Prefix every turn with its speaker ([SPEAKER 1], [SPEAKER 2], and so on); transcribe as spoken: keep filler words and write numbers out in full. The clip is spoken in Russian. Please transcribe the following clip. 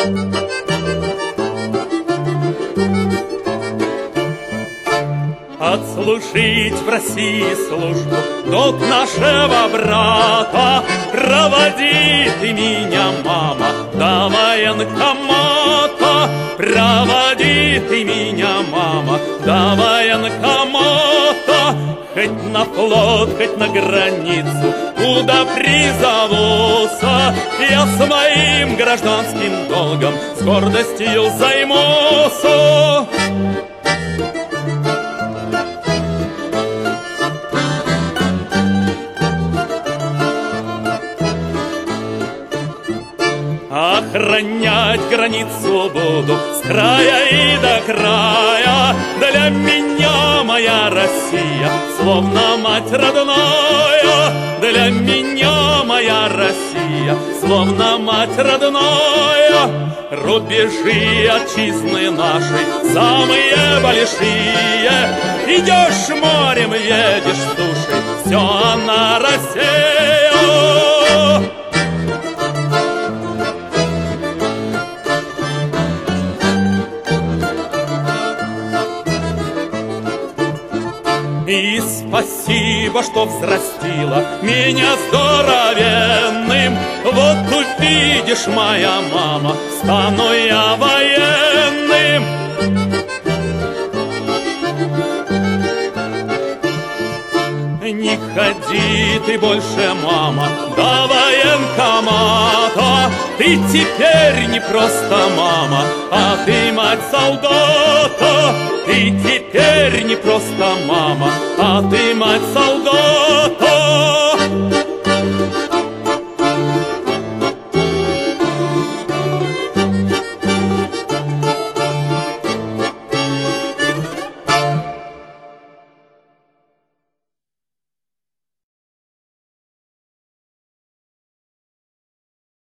[SPEAKER 1] Отслужить в России службу долг нашего брата. Проводи ты меня, мама, до военкомата. Проводи ты меня, мама, до военкомата. Хоть на флот, хоть на границу, куда призовутся, я своим гражданским долгом с гордостью займусь. Охранять границу буду с края и до края. Для меня моя Россия словно мать родная. Для меня моя Россия словно мать родная. Рубежи отчизны нашей самые большие. Идешь морем, едешь сушей, все она Россия. И спасибо, что взрастила меня здоровенным. Вот увидишь, моя мама, стану я военным. Не ходи ты больше, мама, до военкомата. Ты теперь не просто мама, а ты мать солдата. Ты теперь не просто мама, а ты мать солдата.